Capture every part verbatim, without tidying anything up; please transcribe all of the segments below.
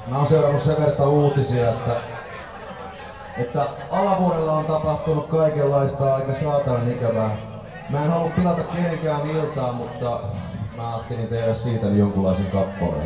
Mä oon seurannut sen verran uutisia, että, että alavuodella on tapahtunut kaikenlaista aika saatanan ikävää. Mä en halua pilata kenenkään iltaa, mutta mä ajattelin tehdä siitä jonkunlaisen kappaleen.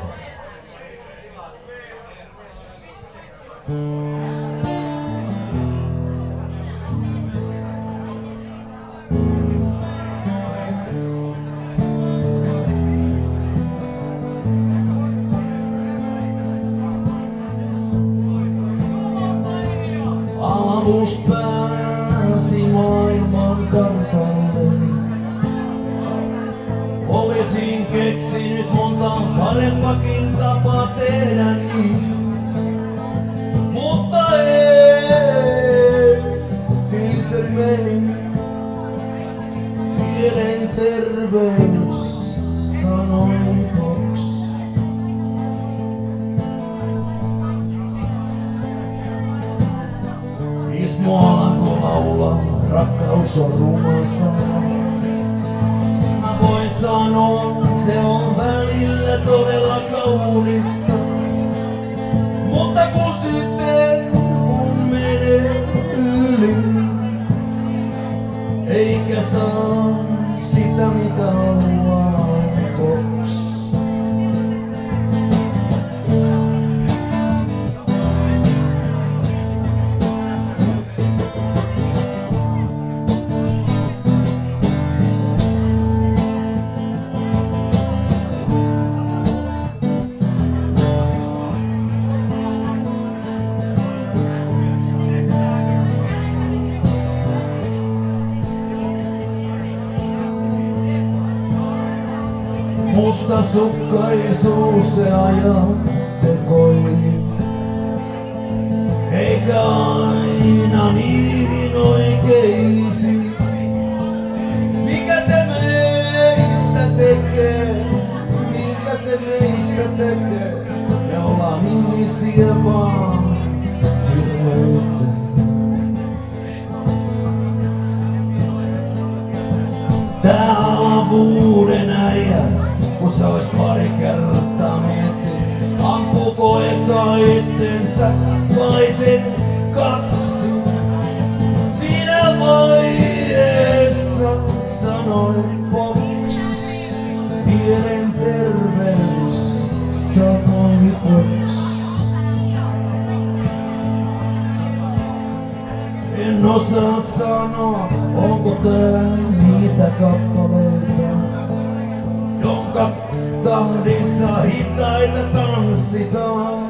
Alus pääsi maailman kartalle. Olisin keksinyt monta parempakin tapaa tehdä niin. Mutta ei, niin se meni. Mielenterveys sanoi box. Ismo alkoi laulaa, rakkaus on ruma sana. Mä voin sanoa, se on välillä todella kaunista. Mutta kun sitten kun menee yli, eikä saa sitä mitä haluaa koks. Mustasukkaisuus se ajaa tekoihin, eikä aina niihin oikeisiin. Mikä se meistä tekee, mikä se meistä tekee, me ollaan ihmisiä vaan hirveyttä. Tää alavuuden äijä, kun se ois pari kertaa miettinyt, ampuuko eka itsensä vai sen kaksi. Siinä vaiheessa sanoin box, mielenterveys sanoi box. En osaa sanoa, onko tää niitä kappaleita, jonka tahdissa hitaita tanssitaan.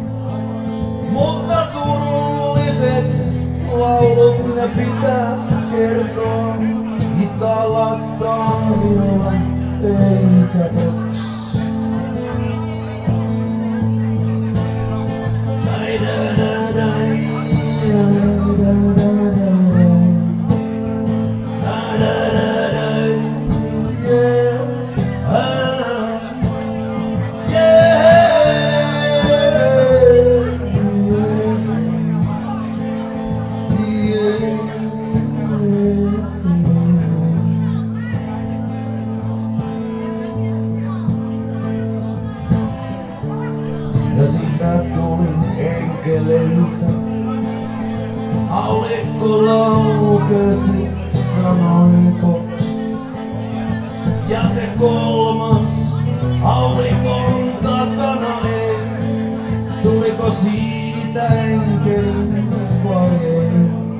Mutta surulliset laulut ne pitää kertoa hitaalla tahdilla, eikä box. Ja siitä tuli enkeleitä, aulikko laukesi, sanoi box. Ja se kolmas aulikon takana ei, tuliko siitä enkeli vai ei?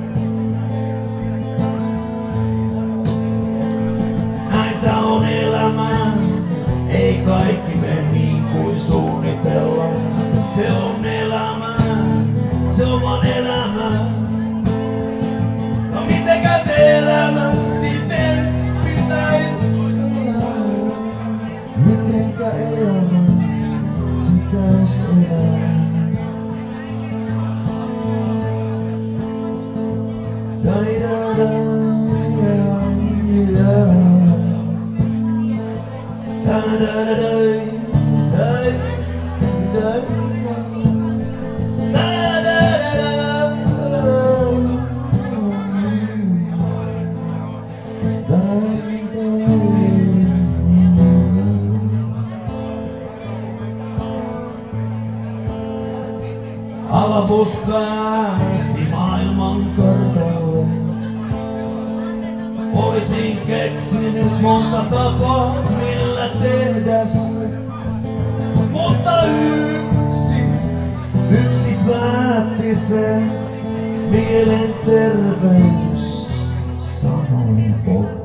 Näitä on elämää, ei kaikki mene niin kuin suunnitellaan. Se on elämää, se on vaan elämää. No mitenkä se elämä sitten pitäis elää? Mitenkä elämä pitäis elää? Alvus pääsi maailman kartalle. Oisin keksinyt monta tapaa, millä tehdä se. Mutta yksi, yksi päätti sen. Mielenterveys sanoi pois.